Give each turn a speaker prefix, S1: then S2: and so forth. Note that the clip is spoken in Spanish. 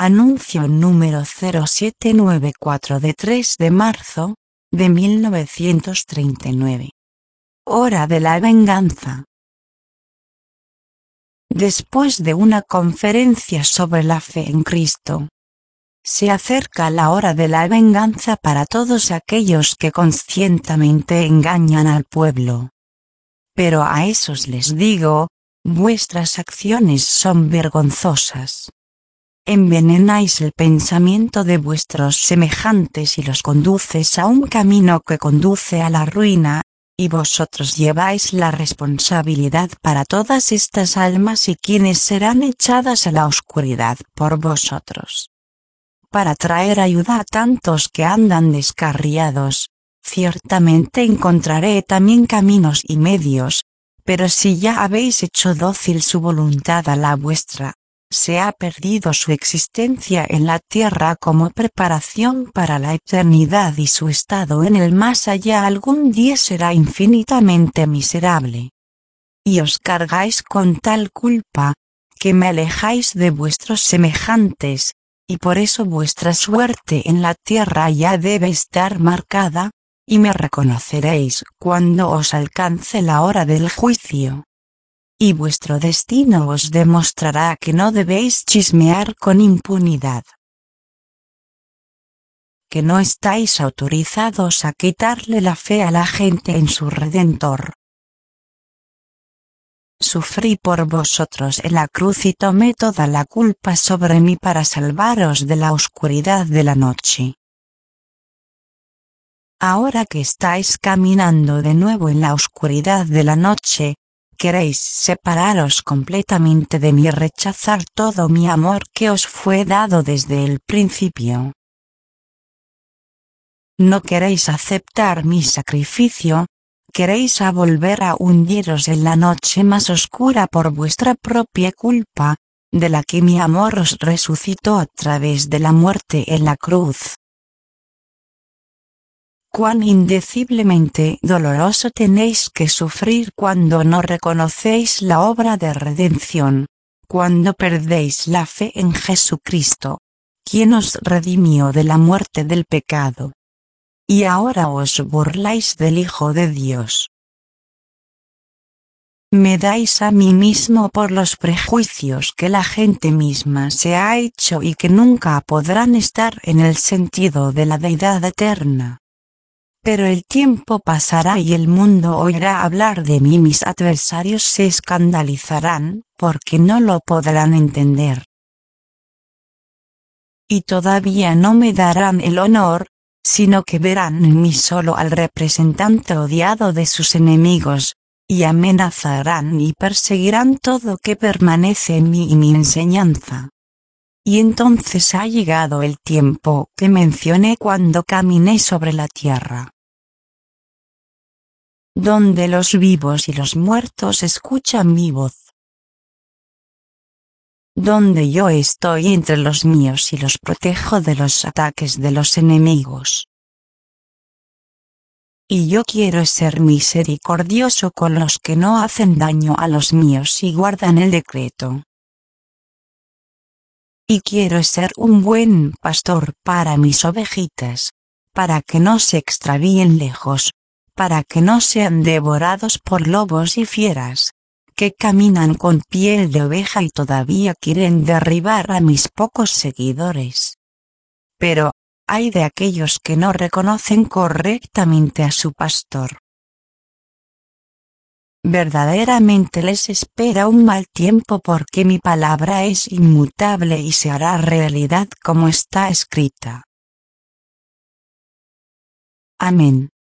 S1: Anuncio número 0794 de 3 de marzo, de 1939. Hora de la venganza. Después de una conferencia sobre la fe en Cristo, se acerca la hora de la venganza para todos aquellos que conscientemente engañan al pueblo. Pero a esos les digo, vuestras acciones son vergonzosas. Envenenáis el pensamiento de vuestros semejantes y los conduces a un camino que conduce a la ruina, y vosotros lleváis la responsabilidad para todas estas almas y quienes serán echadas a la oscuridad por vosotros. Para traer ayuda a tantos que andan descarriados, ciertamente encontraré también caminos y medios, pero si ya habéis hecho dócil su voluntad a la vuestra, se ha perdido su existencia en la tierra como preparación para la eternidad y su estado en el más allá algún día será infinitamente miserable. Y os cargáis con tal culpa, que me alejáis de vuestros semejantes, y por eso vuestra suerte en la tierra ya debe estar marcada, y me reconoceréis cuando os alcance la hora del juicio. Y vuestro destino os demostrará que no debéis chismear con impunidad. Que no estáis autorizados a quitarle la fe a la gente en su Redentor. Sufrí por vosotros en la cruz y tomé toda la culpa sobre mí para salvaros de la oscuridad de la noche. Ahora que estáis caminando de nuevo en la oscuridad de la noche, queréis separaros completamente de mí y rechazar todo mi amor que os fue dado desde el principio. No queréis aceptar mi sacrificio, queréis volver a hundiros en la noche más oscura por vuestra propia culpa, de la que mi amor os resucitó a través de la muerte en la cruz. Cuán indeciblemente doloroso tenéis que sufrir cuando no reconocéis la obra de redención, cuando perdéis la fe en Jesucristo, quien os redimió de la muerte del pecado. Y ahora os burláis del Hijo de Dios. Me dais a mí mismo por los prejuicios que la gente misma se ha hecho y que nunca podrán estar en el sentido de la deidad eterna. Pero el tiempo pasará y el mundo oirá hablar de mí, mis adversarios se escandalizarán, porque no lo podrán entender. Y todavía no me darán el honor, sino que verán en mí solo al representante odiado de sus enemigos, y amenazarán y perseguirán todo que permanece en mí y mi enseñanza. Y entonces ha llegado el tiempo que mencioné cuando caminé sobre la tierra, donde los vivos y los muertos escuchan mi voz, donde yo estoy entre los míos y los protejo de los ataques de los enemigos. Y yo quiero ser misericordioso con los que no hacen daño a los míos y guardan el decreto. Y quiero ser un buen pastor para mis ovejitas, para que no se extravíen lejos, para que no sean devorados por lobos y fieras, que caminan con piel de oveja y todavía quieren derribar a mis pocos seguidores. Pero, ay de aquellos que no reconocen correctamente a su pastor. Verdaderamente les espera un mal tiempo porque mi palabra es inmutable y se hará realidad como está escrita. Amén.